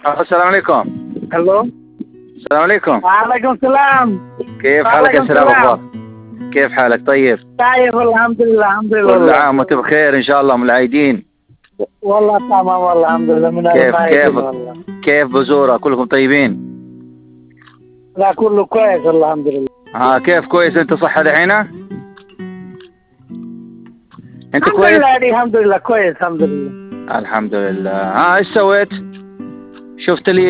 السلام عليكم. الو. السلام عليكم. وعليكم السلام. كيف حالك يا سلام أخبار؟ كيف حالك طيب؟ طيب والله الحمد لله الحمد لله. كل عام وانت بخير إن شاء الله من العايدين. والله تمام والله الحمد لله من كيف والله. كيف بزورة كلكم طيبين؟ لا كله كويس والله الحمد لله. كيف كويس انت صحة دحين؟ انت الحمد كويس؟ لله الحمد لله كويس الحمد لله. الحمد لله. ايش سويت؟ شفت لي